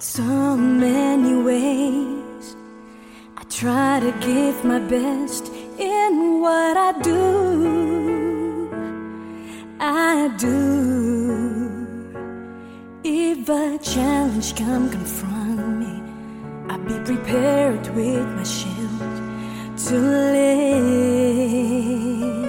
so many ways. I try to give my best in what I do. I do. If a challenge come confront me, I'll be prepared with my shield to live.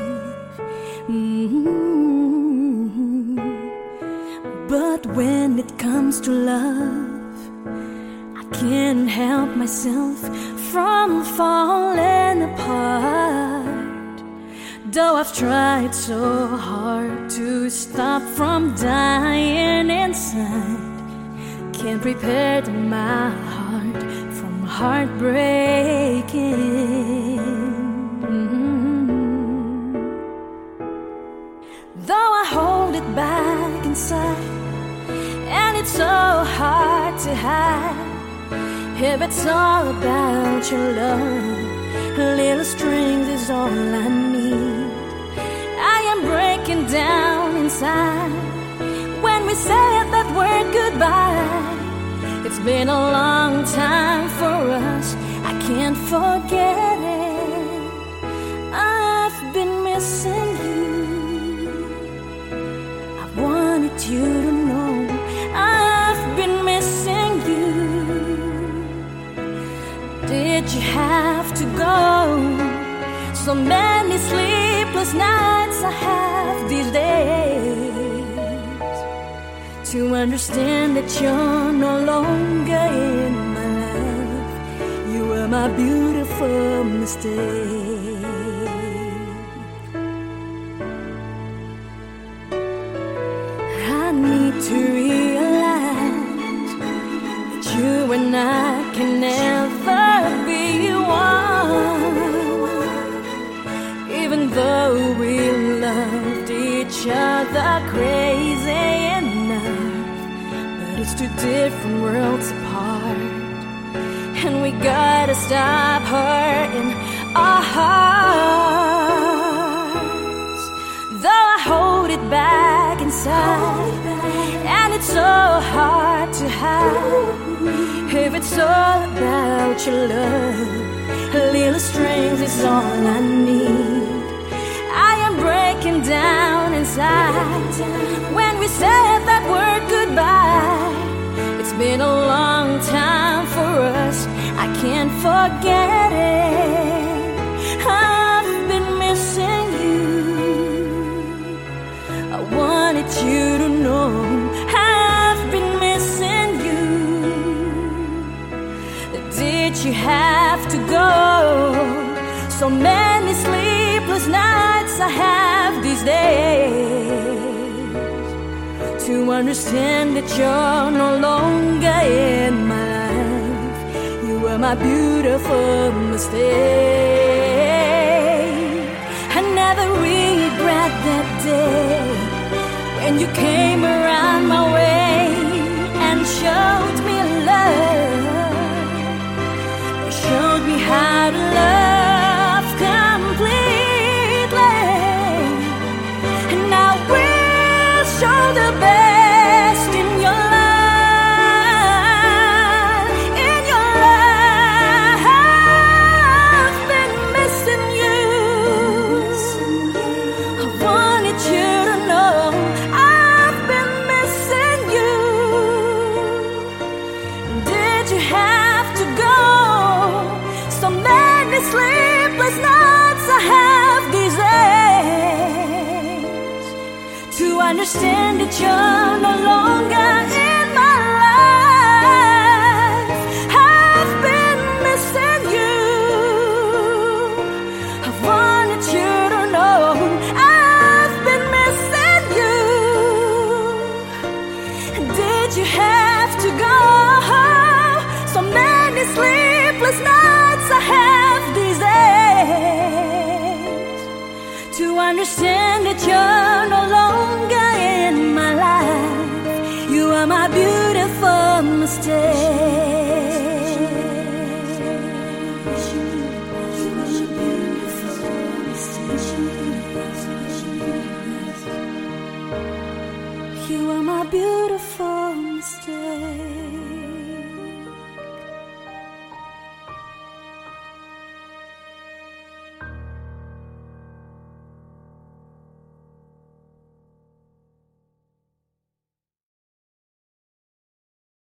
But when it comes to love, I can't help myself from falling apart. Though I've tried so hard to stop from dying inside, can't prepare my heart from heartbreaking. Though I hold it back inside, and it's so hard to hide. If it's all about your love, a little strength is all I need. I am breaking down inside when we said that word goodbye. It's been a long time for us, I can't forget it. I've been missing you. I wanted you to know I've been missing you. Did you have to go? So many sleepless nights I have these days to understand that you're no longer in my life. You were my beautiful mistake. I need to realize that you and I can never be one. Even though we loved each other crazy enough, but it's two different worlds apart, and we gotta stop hurting our hearts. Though I hold it back inside, and it's so hard to hide. If it's all about your love, a little strength is all I need. I am breaking down inside when we said that word goodbye. It's been a long time for us, I can't forget it. I've been missing you. I wanted you to know I've been missing you. Did you have to go? So many sleepless nights I have these days to understand that you're no longer in my life. You were my beautiful mistake. I never regret that day when you came around my way and showed me love, showed me how to love completely. And I will show the best in your life, in your life. I've been missing you. I wanted you to know I've been missing you. Did you have to go? So many sleepless nights I have these days to understand that you're no longer in my life. I've been missing you. I wanted you to know I've been missing you. Did you have to go? So many sleepless nights I have these days to understand that you're no longer in my life. You are my beautiful mistake. You are my beautiful mistake.